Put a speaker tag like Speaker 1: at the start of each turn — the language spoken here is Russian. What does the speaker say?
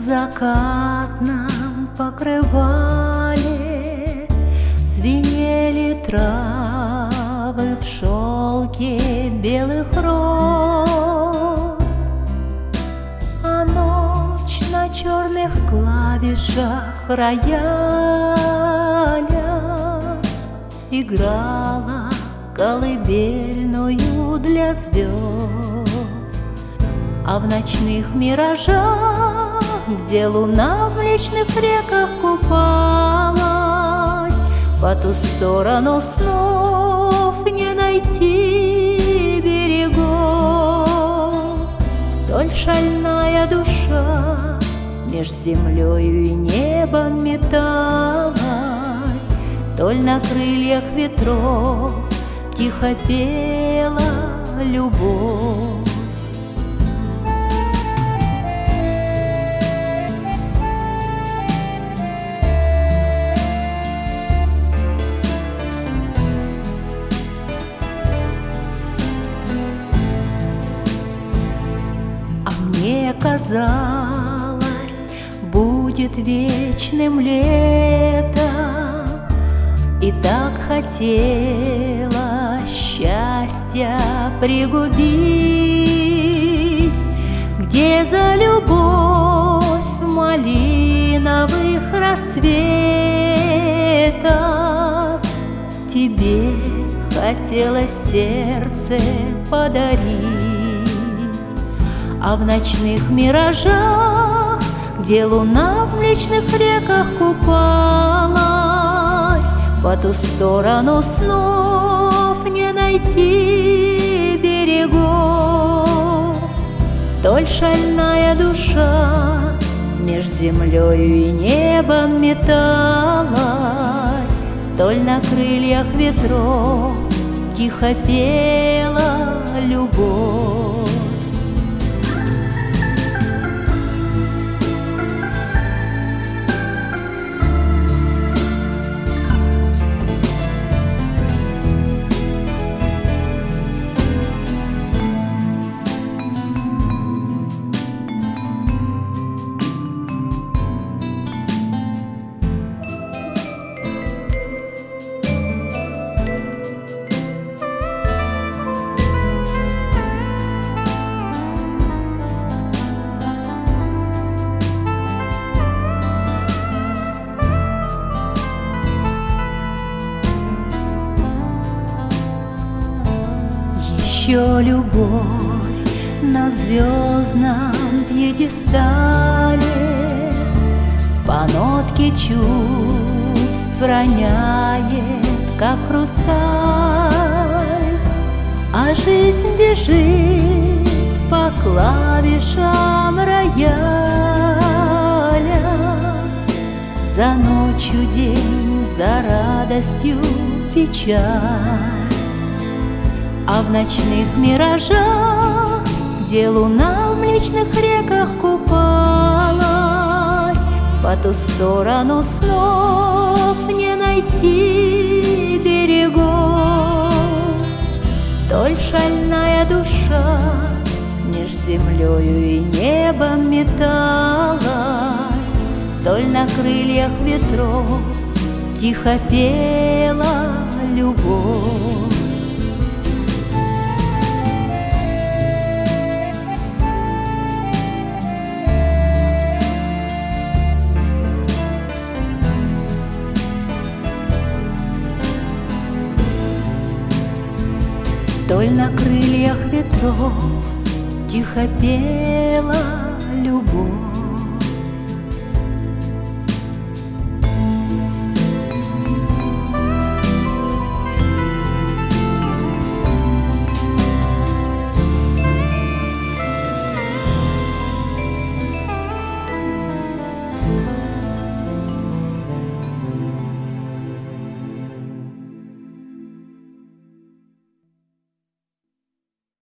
Speaker 1: закатном покрывале звенели травы в шелке белых роз, а ночь на черных клавишах рояля играла колыбельную для звезд. А в ночных миражах, где луна в млечных реках купалась, по ту сторону снов не найти берегов. Толь шальная душа меж землею и небом металась, толь на крыльях ветров тихо пела любовь. Мне казалось, будет вечным лето, и так хотела счастья пригубить, где за любовь в малиновых рассветах тебе хотелось сердце подарить. А в ночных миражах, где луна в млечных реках купалась, по ту сторону снов не найти берегов. Толь шальная душа меж землею и небом металась, толь на крыльях ветров тихо пела любовь. Еще любовь на звездном пьедестале по нотке чувств роняет, как хрусталь, а жизнь бежит по клавишам рояля. За ночью день, за радостью печаль. А в ночных миражах, где луна в млечных реках купалась, по ту сторону снов не найти берегов. Толь шальная душа меж землею и небом металась, толь на крыльях ветров тихо пела любовь. Толь на крыльях ветров тихо пела любовь.